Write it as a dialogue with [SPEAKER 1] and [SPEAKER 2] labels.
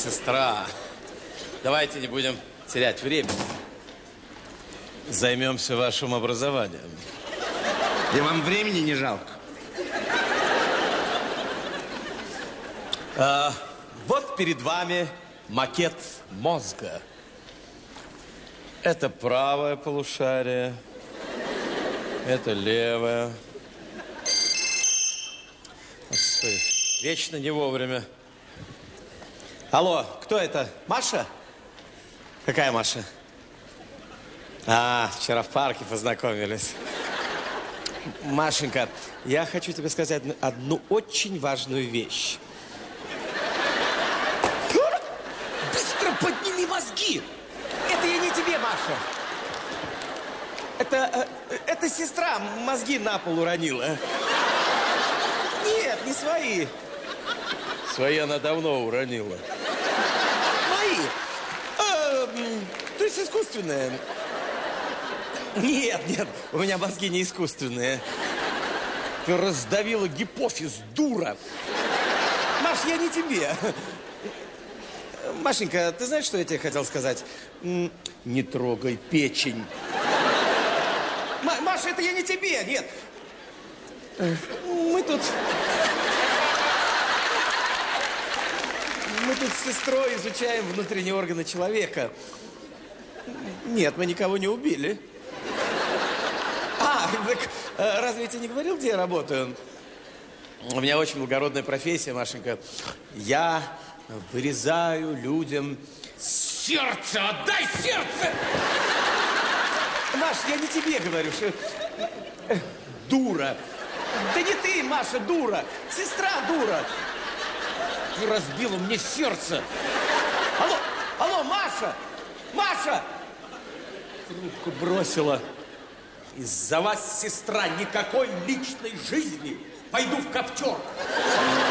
[SPEAKER 1] Сестра, давайте не будем терять время. Займемся вашим образованием.
[SPEAKER 2] И вам времени не жалко?
[SPEAKER 1] Вот перед вами макет мозга. Это правое полушарие, это левое. Стой, вечно не вовремя. Алло, кто это? Маша? Какая Маша? Вчера в парке познакомились. Машенька, я хочу тебе сказать одну очень важную вещь. Быстро подними мозги! Это я не тебе, Маша. Это сестра мозги на пол уронила. Нет, не свои. Свои она давно уронила. Мои. То есть искусственные. Нет, у меня мозги не искусственные. Ты раздавила гипофиз, дура. Маш, я не тебе. Машенька, ты знаешь, что я тебе хотел сказать? Не трогай печень. Маша, это я не тебе, нет. Мы тут с сестрой изучаем внутренние органы человека. Нет, мы никого не убили. Так разве я тебе не говорил, где я работаю? У меня очень благородная профессия, Машенька. Я вырезаю людям сердце. Отдай сердце! Маш, я не тебе говорю, что... Дура. Да не ты, Маша, дура. Сестра дура. Ты разбила мне сердце. Алло, Маша! Маша! Трубку бросила. Из-за вас, сестра, никакой личной жизни. Пойду в каптер.